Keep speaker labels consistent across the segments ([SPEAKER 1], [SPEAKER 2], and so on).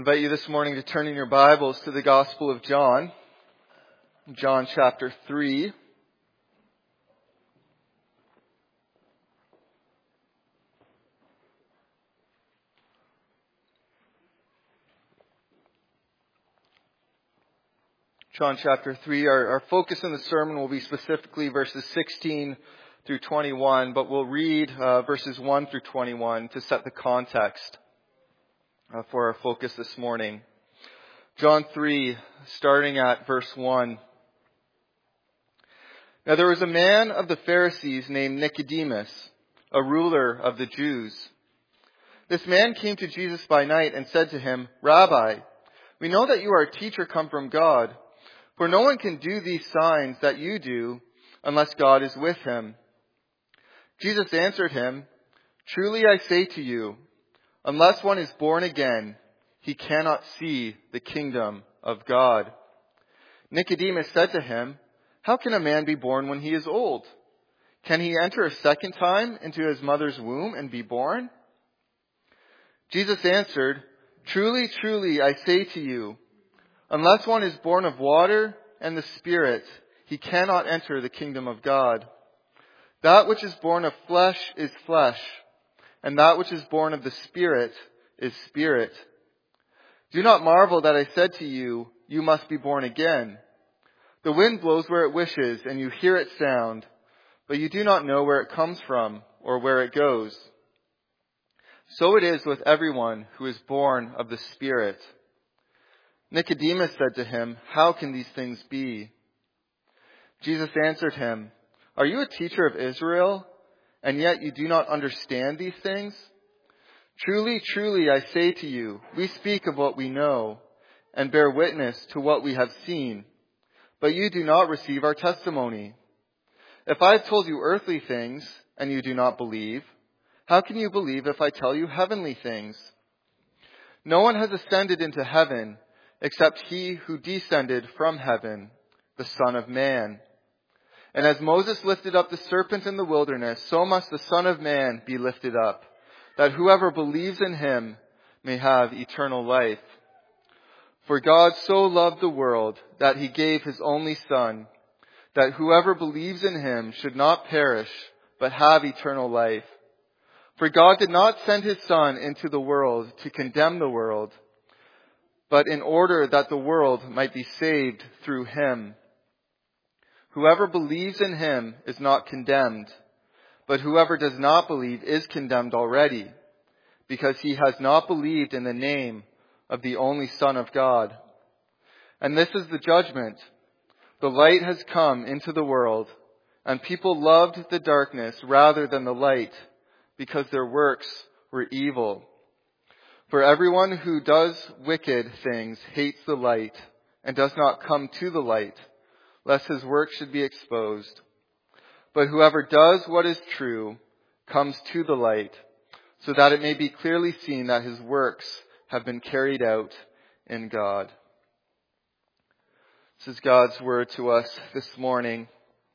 [SPEAKER 1] invite you this morning to turn in your Bibles to the Gospel of John, John chapter 3. John chapter 3, our focus in the sermon will be specifically verses 16 through 21, but we'll read verses 1 through 21 to set the context for our focus this morning. John 3, starting at verse 1. Now there was a man of the Pharisees named Nicodemus, a ruler of the Jews. This man came to Jesus by night and said to him, "Rabbi, we know that you are a teacher come from God, for no one can do these signs that you do unless God is with him." Jesus answered him, "Truly I say to you, unless one is born again, he cannot see the kingdom of God." Nicodemus said to him, "How can a man be born when he is old? Can he enter a second time into his mother's womb and be born?" Jesus answered, "Truly, truly, I say to you, unless one is born of water and the Spirit, he cannot enter the kingdom of God. That which is born of flesh is flesh, and that which is born of the Spirit is spirit. Do not marvel that I said to you, you must be born again. The wind blows where it wishes, and you hear its sound, but you do not know where it comes from or where it goes. So it is with everyone who is born of the Spirit." Nicodemus said to him, "How can these things be?" Jesus answered him, "Are you a teacher of Israel, and yet you do not understand these things? Truly, truly, I say to you, we speak of what we know, and bear witness to what we have seen, but you do not receive our testimony. If I have told you earthly things, and you do not believe, how can you believe if I tell you heavenly things? No one has ascended into heaven, except he who descended from heaven, the Son of Man. And as Moses lifted up the serpent in the wilderness, so must the Son of Man be lifted up, that whoever believes in him may have eternal life. For God so loved the world that he gave his only Son, that whoever believes in him should not perish, but have eternal life. For God did not send his Son into the world to condemn the world, but in order that the world might be saved through him. Whoever believes in him is not condemned, but whoever does not believe is condemned already, because he has not believed in the name of the only Son of God. And this is the judgment. The light has come into the world, and people loved the darkness rather than the light, because their works were evil. For everyone who does wicked things hates the light, and does not come to the light, lest his work should be exposed. But whoever does what is true comes to the light, so that it may be clearly seen that his works have been carried out in God." This is God's word to us this morning.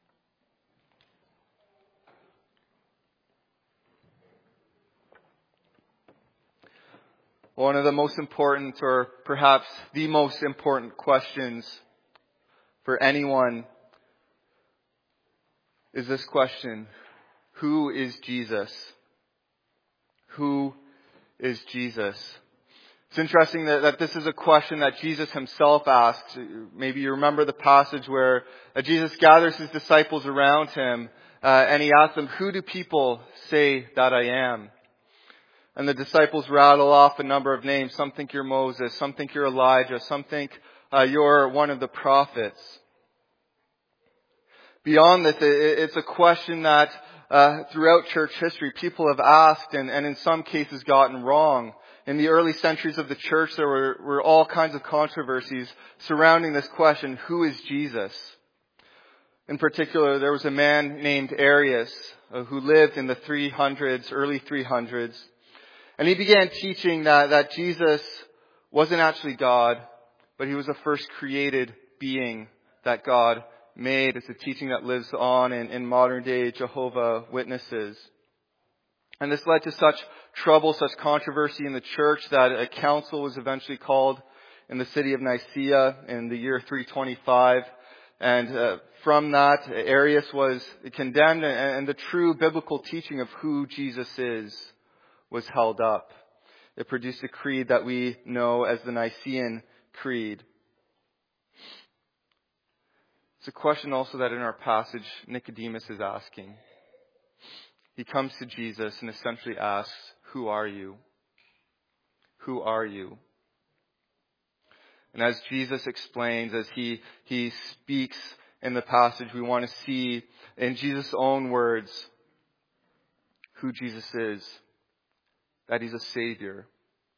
[SPEAKER 1] One of the most important, or perhaps the most important questions for anyone is this question: who is Jesus? Who is Jesus? It's interesting that this is a question that Jesus himself asks. Maybe you remember the passage where Jesus gathers his disciples around him and he asks them, "Who do people say that I am?" And the disciples rattle off a number of names. Some think you're Moses, some think you're Elijah, some think you're one of the prophets. Beyond this, it's a question that throughout church history people have asked and in some cases gotten wrong. In the early centuries of the church, there were all kinds of controversies surrounding this question: who is Jesus? In particular, there was a man named Arius who lived in the 300s, early 300s. And he began teaching that Jesus wasn't actually God, but he was a first created being that God made. It's a teaching that lives on in modern day Jehovah's Witnesses. And this led to such trouble, such controversy in the church that a council was eventually called in the city of Nicaea in the year 325. And from that, Arius was condemned, and the true biblical teaching of who Jesus is was held up. It produced a creed that we know as the Nicene Creed. It's a question also that in our passage Nicodemus is asking. He comes to Jesus and essentially asks, "Who are you? Who are you?" And as Jesus explains, as he speaks in the passage, we want to see in Jesus' own words who Jesus is. That He's a Savior.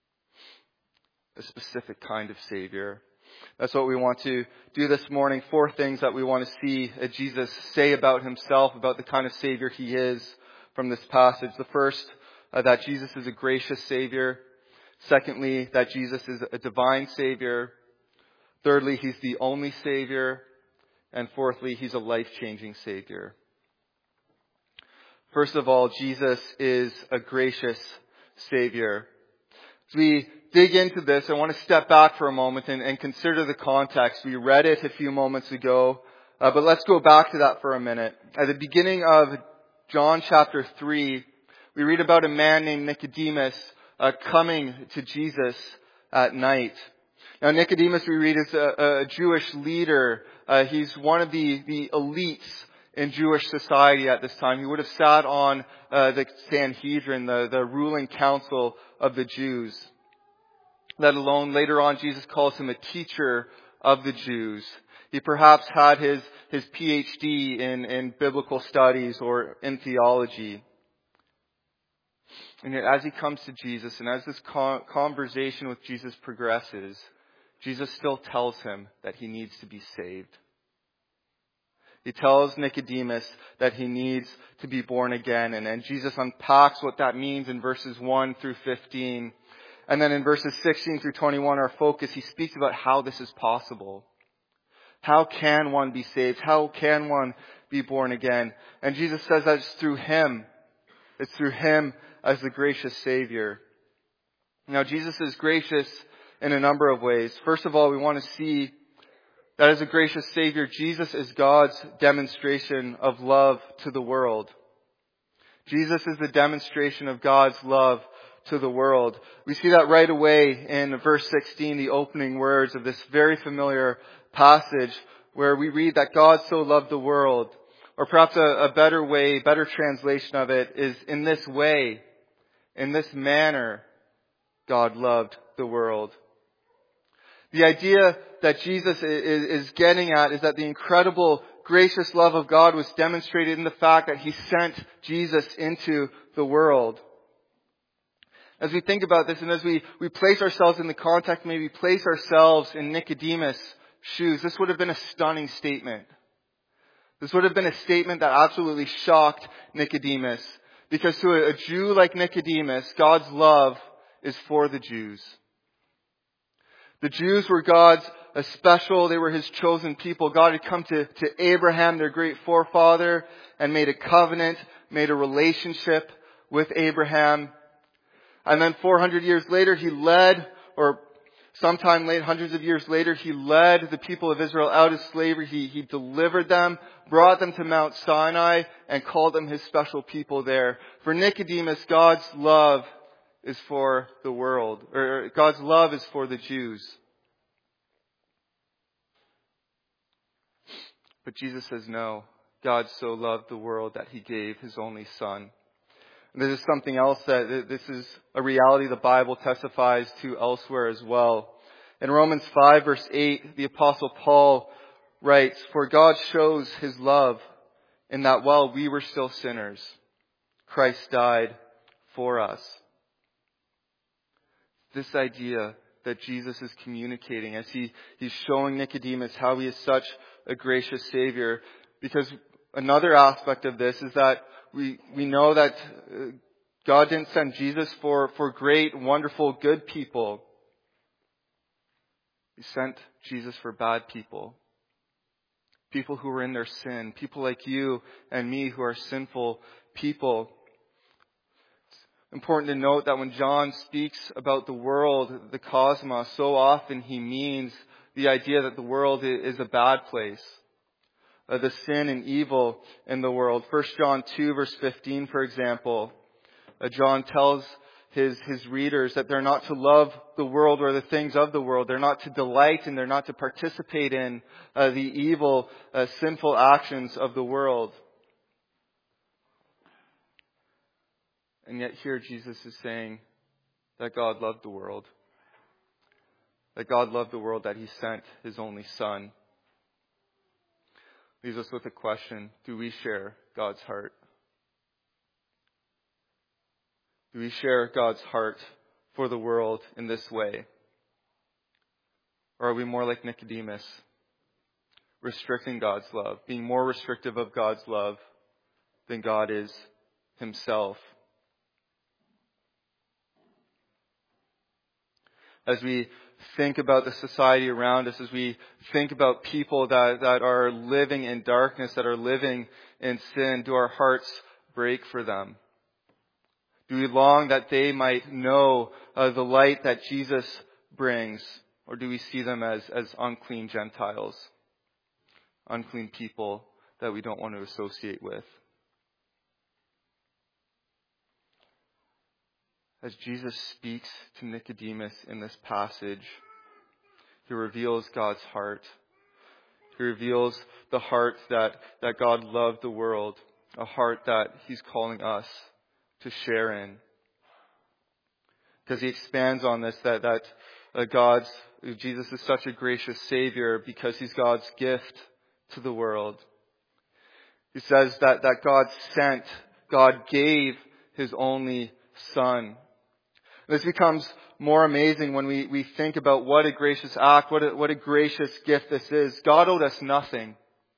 [SPEAKER 1] A specific kind of Savior. That's what we want to do this morning. 4 things that we want to see Jesus say about Himself, about the kind of Savior He is from this passage. The first, that Jesus is a gracious Savior. Secondly, that Jesus is a divine Savior. Thirdly, He's the only Savior. And fourthly, He's a life-changing Savior. First of all, Jesus is a gracious Savior. As we dig into this, I want to step back for a moment and consider the context. We read it a few moments ago, but let's go back to that for a minute. At the beginning of John chapter 3, we read about a man named Nicodemus coming to Jesus at night. Now Nicodemus, we read, is a Jewish leader. He's one of the elites in Jewish society at this time. He would have sat on the Sanhedrin, the ruling council of the Jews. Let alone later on Jesus calls him a teacher of the Jews. He perhaps had his PhD in biblical studies or in theology. And yet as he comes to Jesus and as this conversation with Jesus progresses, Jesus still tells him that he needs to be saved. He tells Nicodemus that he needs to be born again. And Jesus unpacks what that means in verses 1 through 15. And then in verses 16 through 21, our focus, he speaks about how this is possible. How can one be saved? How can one be born again? And Jesus says that it's through Him. It's through Him as the gracious Savior. Now, Jesus is gracious in a number of ways. First of all, we want to see that as a gracious Savior, Jesus is God's demonstration of love to the world. Jesus is the demonstration of God's love to the world. We see that right away in verse 16, the opening words of this very familiar passage where we read that God so loved the world. Or perhaps a better way, better translation of it is in this way, in this manner, God loved the world. The idea that Jesus is getting at is that the incredible, gracious love of God was demonstrated in the fact that He sent Jesus into the world. As we think about this and as we place ourselves in the context, maybe place ourselves in Nicodemus' shoes, this would have been a stunning statement. This would have been a statement that absolutely shocked Nicodemus. Because to a Jew like Nicodemus, God's love is for the Jews. The Jews were God's special, they were His chosen people. God had come to Abraham, their great forefather, and made a covenant, made a relationship with Abraham. And then 400 years later, He led, or sometime late, hundreds of years later, He led the people of Israel out of slavery. He delivered them, brought them to Mount Sinai, and called them His special people there. For Nicodemus, God's love is for the world, or God's love is for the Jews. But Jesus says no. God so loved the world that He gave His only Son. And this is something else this is a reality the Bible testifies to elsewhere as well. In Romans 5 verse 8, the Apostle Paul writes, "For God shows His love in that while we were still sinners, Christ died for us." This idea that Jesus is communicating as He's showing Nicodemus how He is such a gracious Savior. Because another aspect of this is that we know that God didn't send Jesus for great, wonderful, good people. He sent Jesus for bad people. People who were in their sin. People like you and me who are sinful people. Important to note that when John speaks about the world, the cosmos, so often he means the idea that the world is a bad place. The sin and evil in the world. 1 John 2 verse 15, for example, John tells his readers that they're not to love the world or the things of the world. They're not to delight and they're not to participate in the evil, sinful actions of the world. And yet here Jesus is saying that God loved the world. That God loved the world, that He sent His only Son. Leaves us with a question: do we share God's heart? Do we share God's heart for the world in this way? Or are we more like Nicodemus, restricting God's love, being more restrictive of God's love than God is Himself? As we think about the society around us, as we think about people that are living in darkness, that are living in sin, do our hearts break for them? Do we long that they might know the light that Jesus brings? Or do we see them as unclean Gentiles, unclean people that we don't want to associate with? As Jesus speaks to Nicodemus in this passage, He reveals God's heart. He reveals the heart that God loved the world, a heart that He's calling us to share in. Because He expands on this, that Jesus is such a gracious Savior because He's God's gift to the world. He says that God gave His only Son. This becomes more amazing when we think about what a gracious act, what a gracious gift this is. God owed us nothing.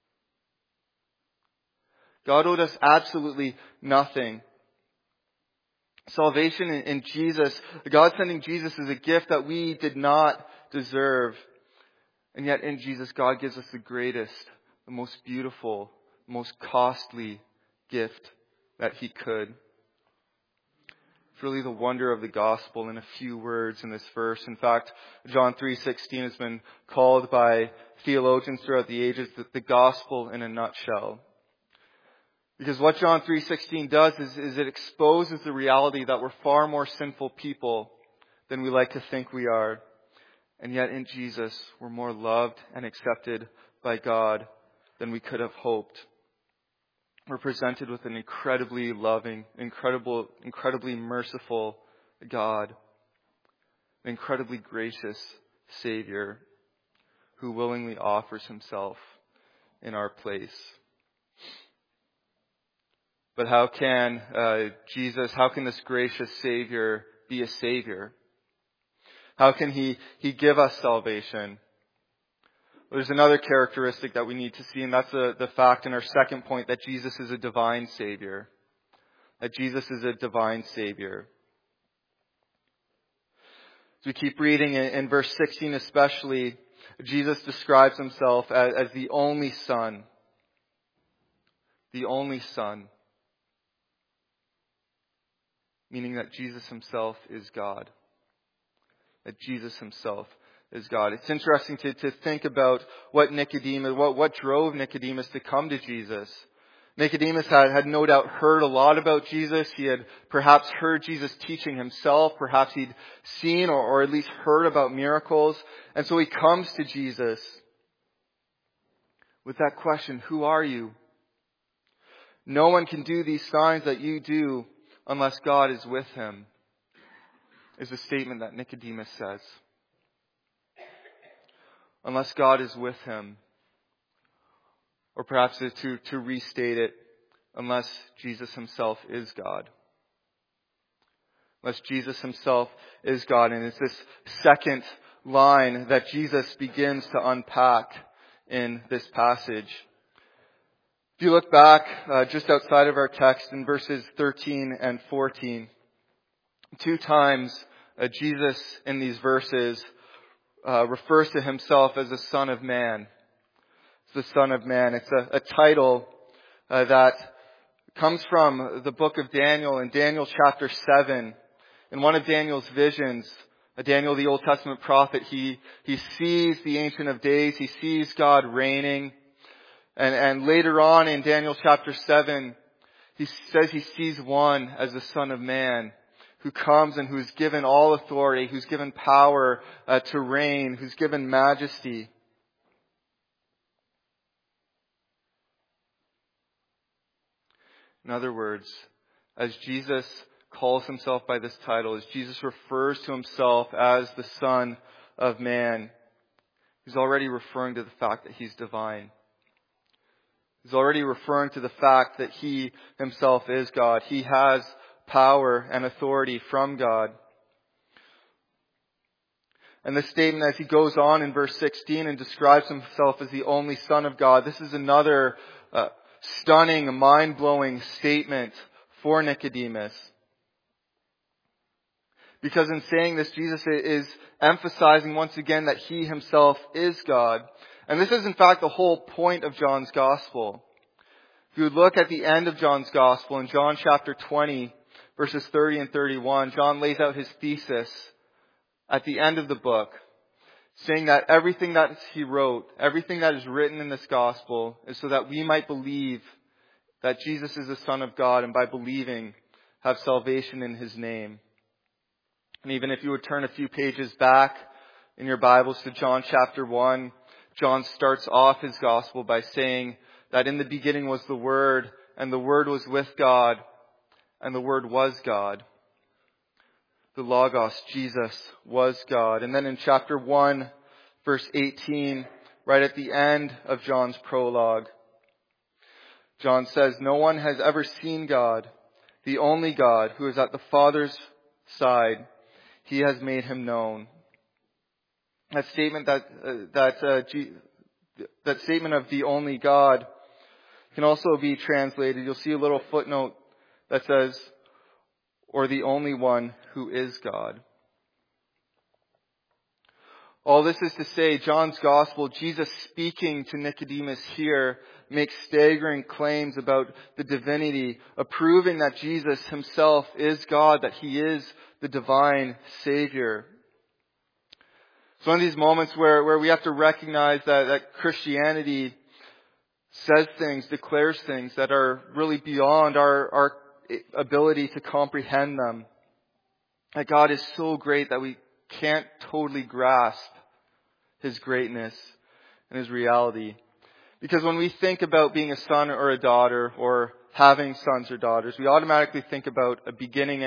[SPEAKER 1] God owed us absolutely nothing. Salvation in Jesus, God sending Jesus is a gift that we did not deserve. And yet in Jesus, God gives us the greatest, the most beautiful, most costly gift that He could. It's really the wonder of the gospel in a few words in this verse. In fact, John 3:16 has been called by theologians throughout the ages the gospel in a nutshell. Because what John 3:16 does is it exposes the reality that we're far more sinful people than we like to think we are. And yet in Jesus, we're more loved and accepted by God than we could have hoped. We're presented with an incredibly loving, incredibly merciful God, an incredibly gracious Savior who willingly offers Himself in our place. But how can this gracious Savior be a Savior? How can He give us salvation? Well, there's another characteristic that we need to see, and that's the fact in our second point that Jesus is a divine Savior. That Jesus is a divine Savior. As we keep reading in verse 16 especially, Jesus describes Himself as the only Son. The only Son. Meaning that Jesus Himself is God. That Jesus Himself is God. It's interesting to think about what drove Nicodemus to come to Jesus. Nicodemus had no doubt heard a lot about Jesus. He had perhaps heard Jesus teaching himself. Perhaps he'd seen or at least heard about miracles. And so he comes to Jesus with that question, who are you? No one can do these signs that you do unless God is with him, is the statement that Nicodemus says. Unless God is with him. Or perhaps to restate it, unless Jesus Himself is God. Unless Jesus Himself is God. And it's this second line that Jesus begins to unpack in this passage. If you look back just outside of our text in verses 13 and 14, 2 times Jesus in these verses refers to Himself as the Son of Man. It's the Son of Man. It's a title that comes from the book of Daniel in Daniel chapter 7. In one of Daniel's visions, Daniel, the Old Testament prophet, he sees the Ancient of Days. He sees God reigning. And later on in Daniel chapter 7, he says he sees one as the Son of Man who comes and who's given all authority, who's given power to reign, who's given majesty. In other words, as Jesus calls himself by this title, as Jesus refers to himself as the Son of Man, he's already referring to the fact that he's divine. He's already referring to the fact that he himself is God. He has power and authority from God. And this statement, as he goes on in verse 16 and describes himself as the only Son of God, this is another stunning, mind-blowing statement for Nicodemus. Because in saying this, Jesus is emphasizing once again that he himself is God. And this is in fact the whole point of John's Gospel. If you would look at the end of John's Gospel in John chapter 20, verses 30 and 31, John lays out his thesis at the end of the book, saying that everything that he wrote, everything that is written in this Gospel is so that we might believe that Jesus is the Son of God, and by believing have salvation in his name. And even if you would turn a few pages back in your Bibles to John chapter 1, John starts off his Gospel by saying that in the beginning was the Word, and the Word was with God, and the Word was God. The Logos, Jesus, was God. And then in chapter 1, verse 18, right at the end of John's prologue, John says, "No one has ever seen God, the only God who is at the Father's side. He has made him known." That statement that statement of the only God can also be translated. You'll see a little footnote that says, "or the only one who is God." All this is to say, John's Gospel, Jesus speaking to Nicodemus here, makes staggering claims about the divinity, proving that Jesus himself is God, that he is the divine Savior. It's one of these moments where we have to recognize that Christianity says things, declares things that are really beyond our ability to comprehend them. That God is so great that we can't totally grasp his greatness and his reality. Because when we think about being a son or a daughter, or having sons or daughters, we automatically think about a beginning.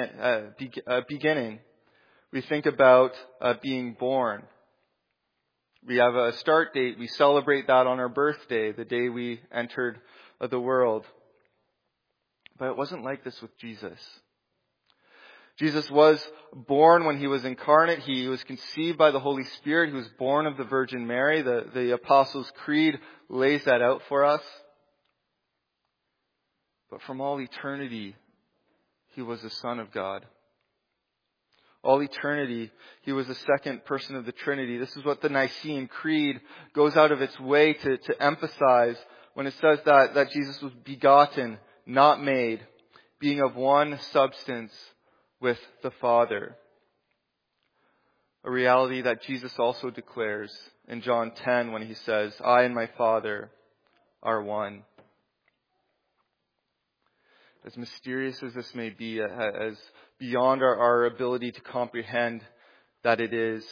[SPEAKER 1] We think about being born. We have a start date. We celebrate that on our birthday, the day we entered the world. But it wasn't like this with Jesus. Jesus was born when he was incarnate. He was conceived by the Holy Spirit. He was born of the Virgin Mary. The Apostles' Creed lays that out for us. But from all eternity, he was the Son of God. All eternity, he was the second person of the Trinity. This is what the Nicene Creed goes out of its way to emphasize when it says that Jesus was begotten, not made, being of one substance with the Father. A reality that Jesus also declares in John 10 when he says, "I and my Father are one." As mysterious as this may be, as beyond our ability to comprehend that it is,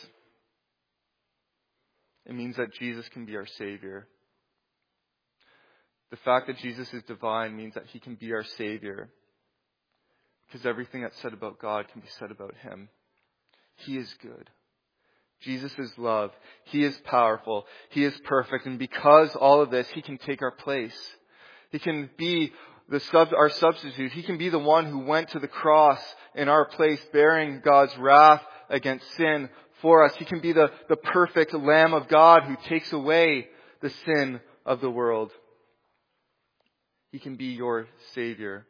[SPEAKER 1] it means that Jesus can be our Savior. The fact that Jesus is divine means that he can be our Savior. Because everything that's said about God can be said about him. He is good. Jesus is love. He is powerful. He is perfect. And because all of this, he can take our place. He can be our substitute. He can be the one who went to the cross in our place, bearing God's wrath against sin for us. He can be the perfect Lamb of God who takes away the sin of the world. He can be your Savior.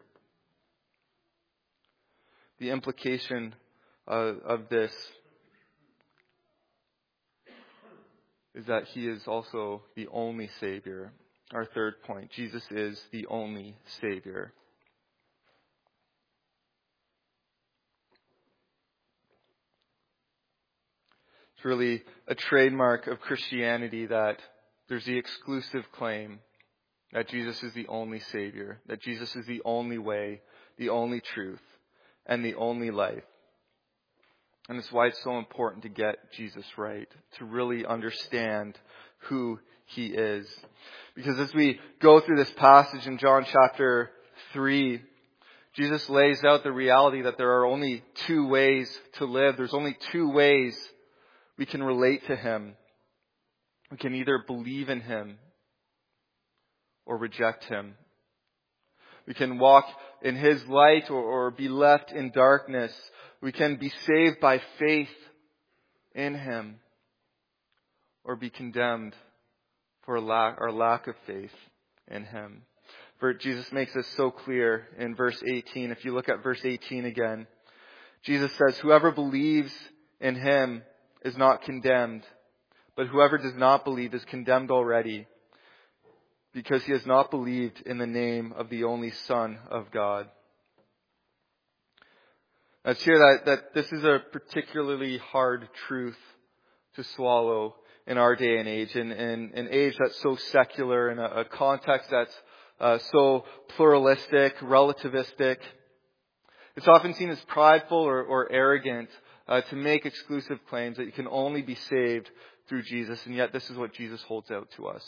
[SPEAKER 1] The implication of this is that he is also the only Savior. Our third point, Jesus is the only Savior. It's really a trademark of Christianity that there's the exclusive claim that Jesus is the only Savior, that Jesus is the only way, the only truth, and the only life. And it's why it's so important to get Jesus right, to really understand who He is. Because as we go through this passage in John chapter 3, Jesus lays out the reality that there are only two ways to live. There's only two ways we can relate to Him. We can either believe in Him or reject Him. We can walk in His light or be left in darkness. We can be saved by faith in Him or be condemned for our lack of faith in Him. For Jesus makes this so clear in verse 18. If you look at verse 18 again, Jesus says, "Whoever believes in Him is not condemned, but whoever does not believe is condemned already, because he has not believed in the name of the only Son of God." Now it's here that this is a particularly hard truth to swallow in our day and age, in an age that's so secular, in a context that's so pluralistic, relativistic. It's often seen as prideful or arrogant to make exclusive claims that you can only be saved through Jesus, and yet this is what Jesus holds out to us.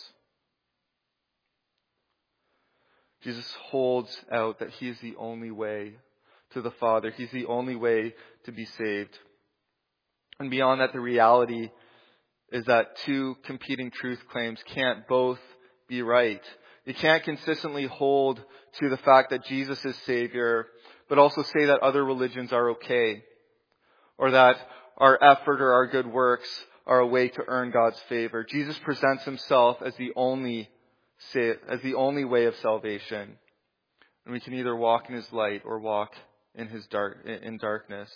[SPEAKER 1] Jesus holds out that He is the only way to the Father. He's the only way to be saved. And beyond that, the reality is that two competing truth claims can't both be right. You can't consistently hold to the fact that Jesus is Savior, but also say that other religions are okay, or that our effort or our good works are a way to earn God's favor. Jesus presents Himself as the only way of salvation. And we can either walk in His light or walk in darkness.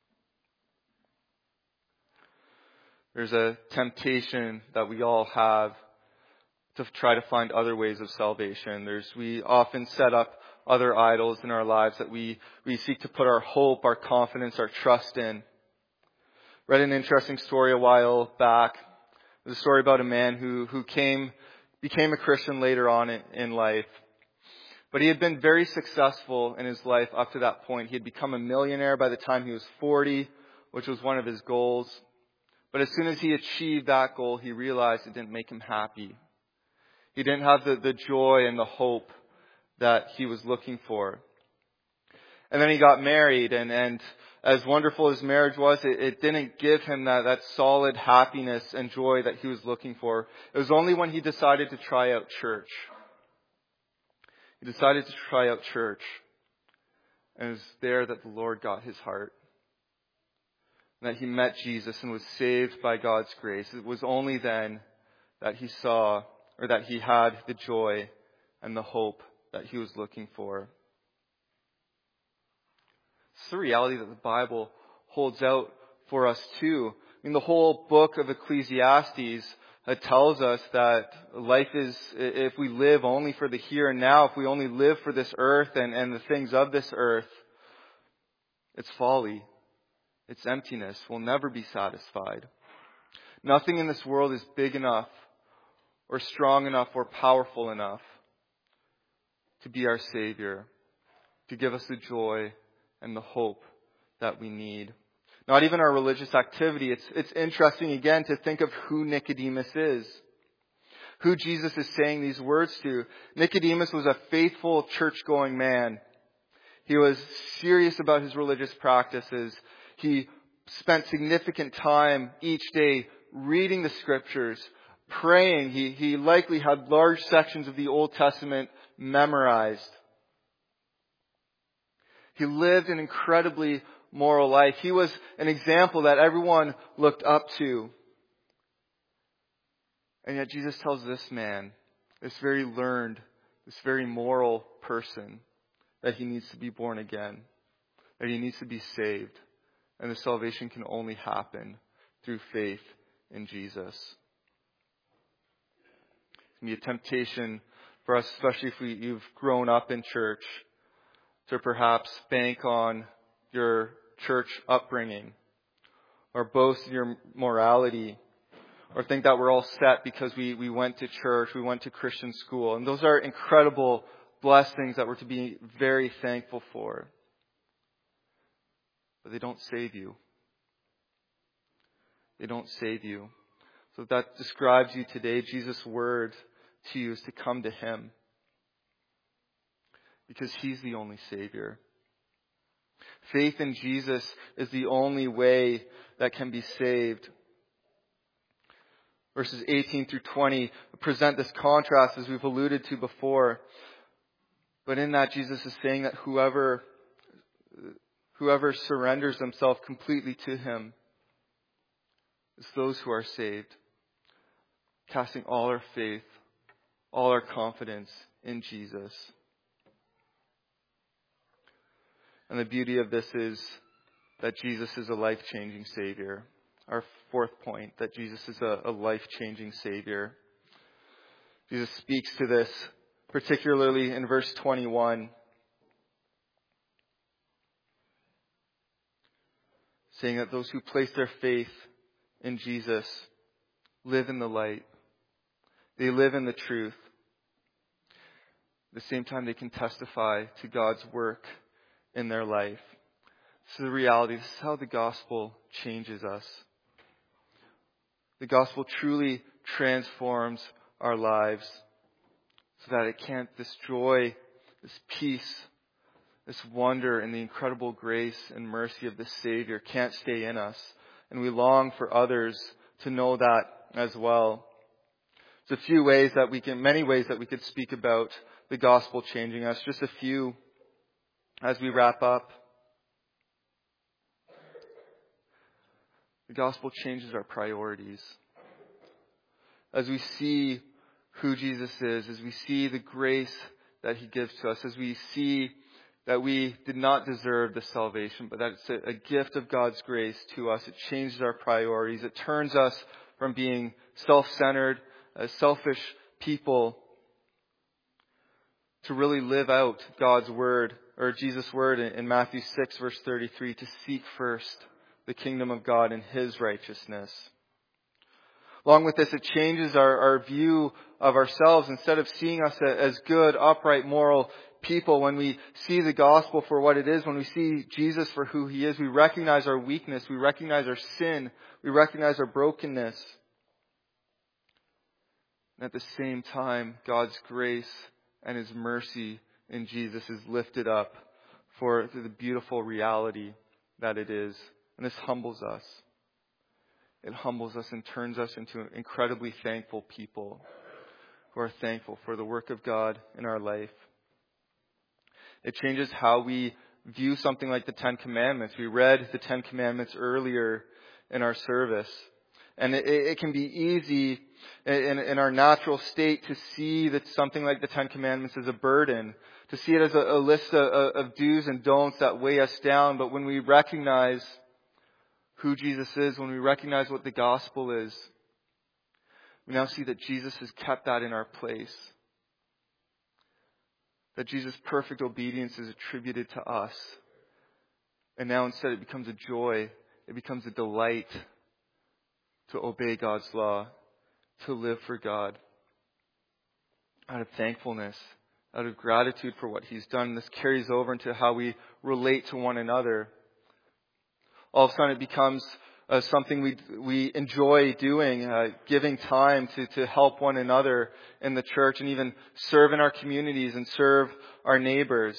[SPEAKER 1] There's a temptation that we all have to try to find other ways of salvation. We often set up other idols in our lives that we seek to put our hope, our confidence, our trust in. Read an interesting story a while back. It was a story about a man who became a Christian later on in life. But he had been very successful in his life up to that point. He had become a millionaire by the time he was 40, which was one of his goals. But as soon as he achieved that goal, he realized it didn't make him happy. He didn't have the joy and the hope that he was looking for. And then he got married, and as wonderful as marriage was, it didn't give him that solid happiness and joy that he was looking for. It was only when he decided to try out church. He decided to try out church. And it was there that the Lord got his heart. And that he met Jesus and was saved by God's grace. It was only then that he saw, or that he had the joy and the hope that he was looking for. It's the reality that the Bible holds out for us too. I mean, the whole book of Ecclesiastes tells us that life is, if we live only for the here and now, if we only live for this earth and the things of this earth, it's folly. It's emptiness. We'll never be satisfied. Nothing in this world is big enough or strong enough or powerful enough to be our Savior, to give us the joy and the hope that we need. Not even our religious activity. It's interesting again to think of who Nicodemus is. Who Jesus is saying these words to. Nicodemus was a faithful church-going man. He was serious about his religious practices. He spent significant time each day reading the Scriptures, praying. He likely had large sections of the Old Testament memorized. He lived an incredibly moral life. He was an example that everyone looked up to. And yet Jesus tells this man, this very learned, this very moral person, that he needs to be born again, that he needs to be saved. And the salvation can only happen through faith in Jesus. It can be a temptation for us, especially if you've grown up in church, to perhaps bank on your church upbringing, or boast in your morality, or think that we're all set because we went to church, we went to Christian school. And those are incredible blessings that we're to be very thankful for. But they don't save you. They don't save you. So that describes you today. Jesus' word to you is to come to Him, because He's the only Savior. Faith in Jesus is the only way that can be saved. Verses 18 through 20 present this contrast, as we've alluded to before. But in that, Jesus is saying that whoever surrenders themselves completely to Him is those who are saved, casting all our faith, all our confidence in Jesus. And the beauty of this is that Jesus is a life-changing Savior. Our fourth point, that Jesus is a life-changing Savior. Jesus speaks to this, particularly in verse 21, saying that those who place their faith in Jesus live in the light. They live in the truth. At the same time, they can testify to God's work in their life. This is the reality. This is how the gospel changes us. The gospel truly transforms our lives so that it can't, this joy, this peace, this wonder and the incredible grace and mercy of the Savior can't stay in us. And we long for others to know that as well. There's many ways that we could speak about the gospel changing us. Just a few as we wrap up. The gospel changes our priorities. As we see who Jesus is, as we see the grace that He gives to us, as we see that we did not deserve the salvation, but that it's a gift of God's grace to us, it changes our priorities. It turns us from being self-centered, selfish people, to really live out God's word, or Jesus' word in Matthew 6 verse 33, to seek first the kingdom of God and His righteousness. Along with this, it changes our view of ourselves. Instead of seeing us as good, upright, moral people, when we see the gospel for what it is, when we see Jesus for who He is, we recognize our weakness, we recognize our sin, we recognize our brokenness. And at the same time, God's grace and His mercy in Jesus is lifted up for the beautiful reality that it is. And this humbles us. It humbles us and turns us into incredibly thankful people who are thankful for the work of God in our life. It changes how we view something like the Ten Commandments. We read the Ten Commandments earlier in our service. And it can be easy in our natural state to see that something like the Ten Commandments is a burden, to see it as a list of do's and don'ts that weigh us down. But when we recognize who Jesus is, when we recognize what the gospel is, we now see that Jesus has kept that in our place. That Jesus' perfect obedience is attributed to us. And now instead it becomes a joy, it becomes a delight to obey God's law, to live for God out of thankfulness, out of gratitude for what He's done. This carries over into how we relate to one another. All of a sudden it becomes something we enjoy doing, giving time to help one another in the church and even serve in our communities and serve our neighbors.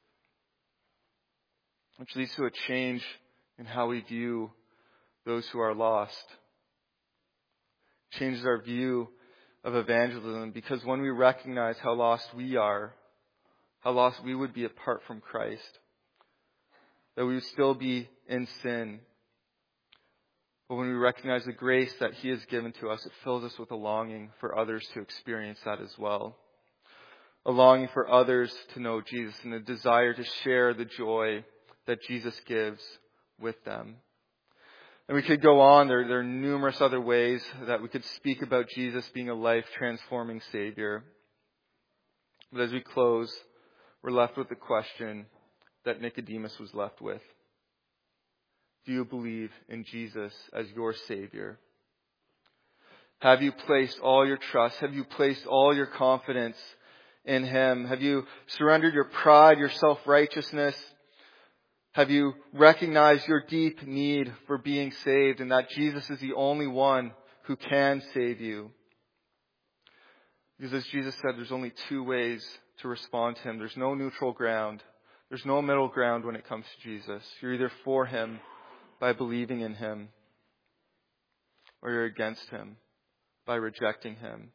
[SPEAKER 1] Which leads to a change in how we view those who are lost. Changes our view of evangelism, because when we recognize how lost we are, how lost we would be apart from Christ, that we would still be in sin. But when we recognize the grace that He has given to us, it fills us with a longing for others to experience that as well. A longing for others to know Jesus and a desire to share the joy that Jesus gives with them. And we could go on. There are numerous other ways that we could speak about Jesus being a life-transforming Savior. But as we close, we're left with the question that Nicodemus was left with. Do you believe in Jesus as your Savior? Have you placed all your trust? Have you placed all your confidence in Him? Have you surrendered your pride, your self-righteousness? Have you recognized your deep need for being saved and that Jesus is the only one who can save you? Because as Jesus said, there's only two ways to respond to Him. There's no neutral ground. There's no middle ground when it comes to Jesus. You're either for Him by believing in Him, or you're against Him by rejecting Him.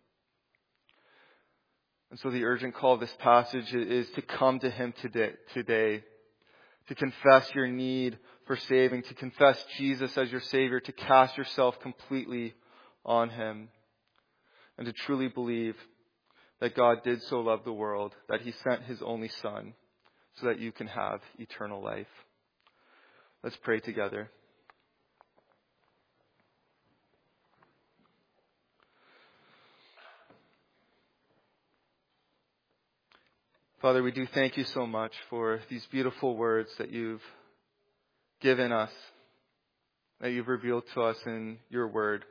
[SPEAKER 1] And so the urgent call of this passage is to come to Him today, to confess your need for saving, to confess Jesus as your Savior, to cast yourself completely on Him, and to truly believe that God did so love the world that He sent His only Son so that you can have eternal life. Let's pray together. Father, we do thank you so much for these beautiful words that you've given us, that you've revealed to us in your word.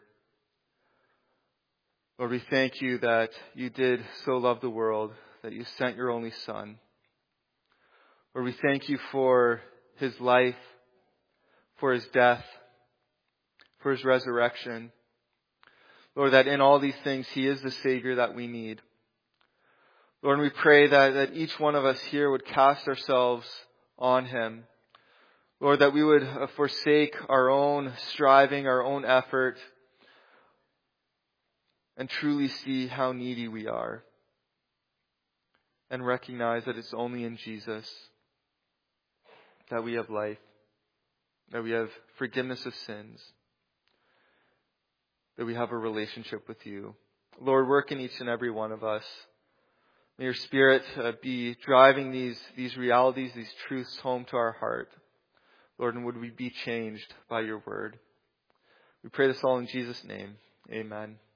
[SPEAKER 1] Lord, we thank you that you did so love the world, that you sent your only Son. Lord, we thank you for His life, for His death, for His resurrection. Lord, that in all these things He is the Savior that we need. Lord, we pray that each one of us here would cast ourselves on Him. Lord, that we would forsake our own striving, our own effort, and truly see how needy we are. And recognize that it's only in Jesus that we have life, that we have forgiveness of sins, that we have a relationship with you. Lord, work in each and every one of us. May your Spirit be driving these realities, these truths home to our heart. Lord, and would we be changed by your word. We pray this all in Jesus' name. Amen.